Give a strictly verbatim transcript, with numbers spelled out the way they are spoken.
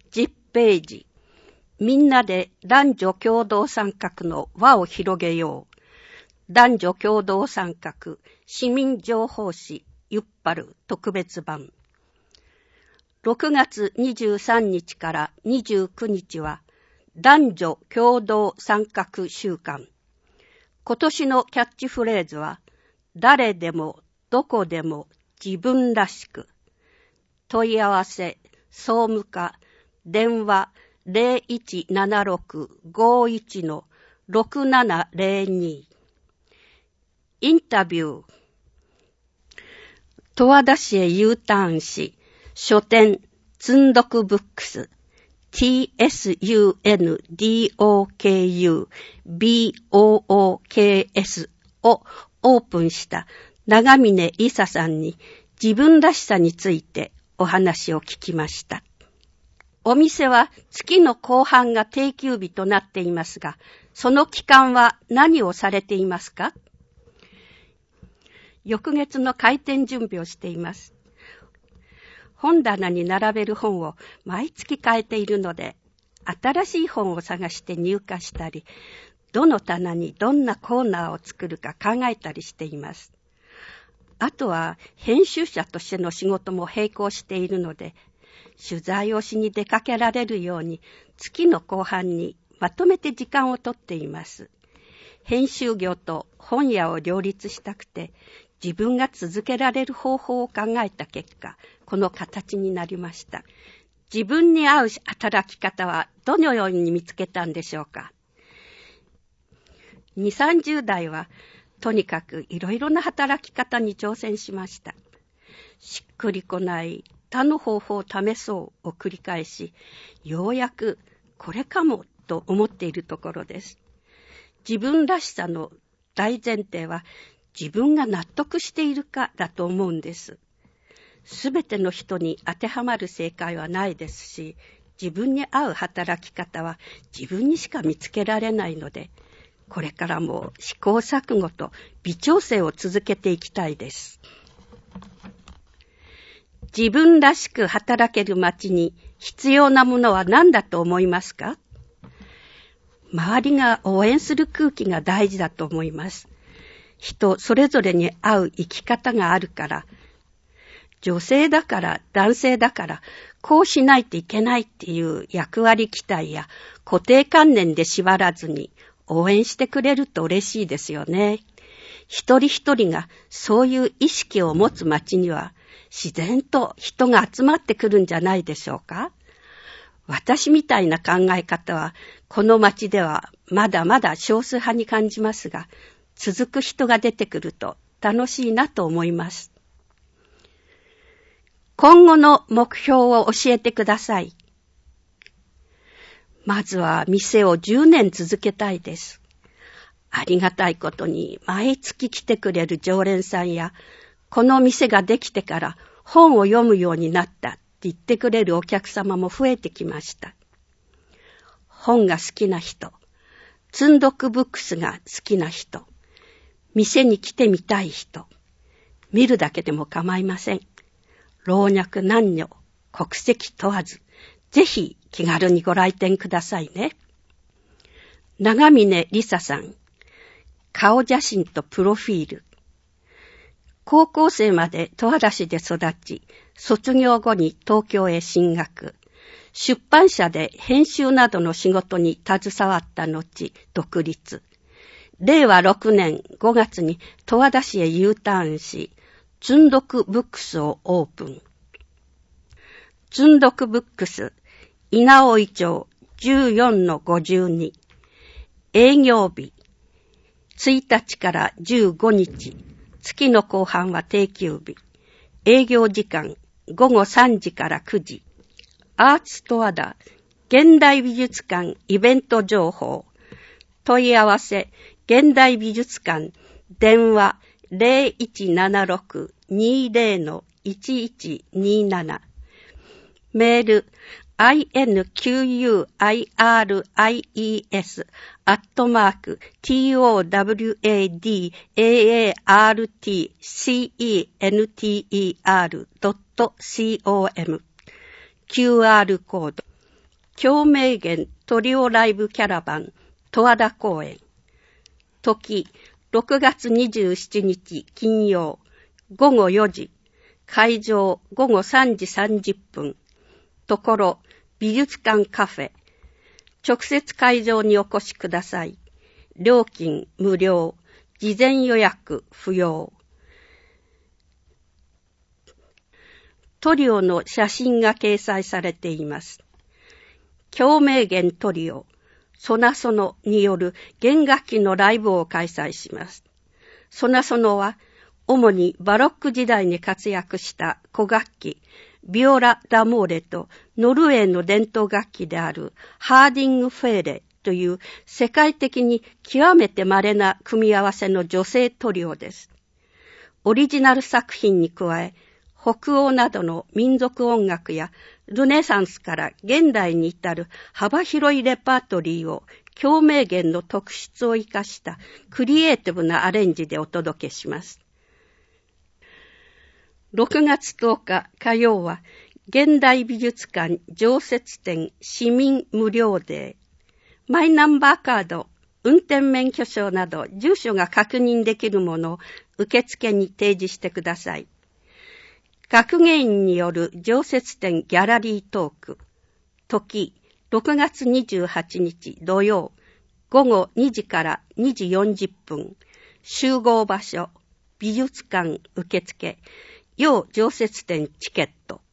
じゅっページ。みんなで男女共同参画の輪を広げよう。男女共同参画市民情報誌ゆっぱる特別版。ろくがつにじゅうさんにちからにじゅうくにちは男女共同参画週間。今年のキャッチフレーズは誰でもどこでも自分らしく。問い合わせ総務課電話 ゼロいちななろく ごいち ろくななゼロに。インタビュー。十和田市へ U ターンし、書店つんどくブックス ティーエスユーエヌドクブックス をオープンした長峰りささんに自分らしさについてお話を聞きました。お店は月の後半が定休日となっていますが、その期間は何をされていますか？翌月の開店準備をしています。本棚に並べる本を毎月変えているので、新しい本を探して入荷したり、どの棚にどんなコーナーを作るか考えたりしています。あとは編集者としての仕事も並行しているので、取材をしに出かけられるように月の後半にまとめて時間をとっています。編集業と本屋を両立したくて、自分が続けられる方法を考えた結果、この形になりました。自分に合う働き方はどのように見つけたんでしょうか。にじゅう、さんじゅう代はとにかくいろいろな働き方に挑戦しました。しっくりこない他の方法を試そうを繰り返し、ようやくこれかもと思っているところです。自分らしさの大前提は自分が納得しているかだと思うんです。すべての人に当てはまる正解はないですし、自分に合う働き方は自分にしか見つけられないので、これからも試行錯誤と微調整を続けていきたいです。自分らしく働ける街に必要なものは何だと思いますか？周りが応援する空気が大事だと思います。人それぞれに合う生き方があるから、女性だから男性だからこうしないといけないっていう役割期待や固定観念で縛らずに応援してくれると嬉しいですよね。一人一人がそういう意識を持つ街には自然と人が集まってくるんじゃないでしょうか。私みたいな考え方はこの街ではまだまだ少数派に感じますが、続く人が出てくると楽しいなと思います。今後の目標を教えてください。まずは店をじゅうねん続けたいです。ありがたいことに毎月来てくれる常連さんや、この店ができてから本を読むようになったって言ってくれるお客様も増えてきました。本が好きな人、つんどくブックスが好きな人、店に来てみたい人、見るだけでも構いません。老若男女、国籍問わず、ぜひ気軽にご来店くださいね。長峰りささん、顔写真とプロフィール。高校生まで十和田市で育ち、卒業後に東京へ進学。出版社で編集などの仕事に携わった後、独立。れいわろくねんごがつに十和田市へ U ターンし、つんどくブックスをオープン。つんどくブックス、稲生町 じゅうよんのごじゅうに。営業日、ついたちからじゅうごにち。月の後半は定休日。営業時間、ごごさんじからくじ。アーツ十和田、現代美術館イベント情報。問い合わせ、現代美術館、電話ゼロいちななろく にゼロのいちいちになな。メール、インクイーアイアールアイイーエス アットマーク トゥワダーアールティーシーエヌティーイーアール ドットコム キューアール コード。 共鳴源トリオライブキャラバン十和田公園。時、ろくがつにじゅうしちにち金曜、ごごよじ。会場、ごごさんじさんじゅっぷん。ところ、美術館カフェ。直接会場にお越しください。料金無料。事前予約不要。トリオの写真が掲載されています。共鳴源トリオ、ソナソノによる弦楽器のライブを開催します。ソナソノは、主にバロック時代に活躍した古楽器、ビオラ・ダモーレとノルウェーの伝統楽器であるハーディング・フェーレという世界的に極めて稀な組み合わせの女性トリオです。オリジナル作品に加え、北欧などの民族音楽やルネサンスから現代に至る幅広いレパートリーを共鳴源の特質を生かしたクリエイティブなアレンジでお届けします。ろくがつとおか火曜は現代美術館常設展市民無料デー。マイナンバーカード、運転免許証など住所が確認できるものを受付に提示してください。学芸員による常設展ギャラリートーク。時、ろくがつにじゅうはちにち土曜、ごごにじからにじよんじゅっぷん。集合場所、美術館受付、要常設展チケット。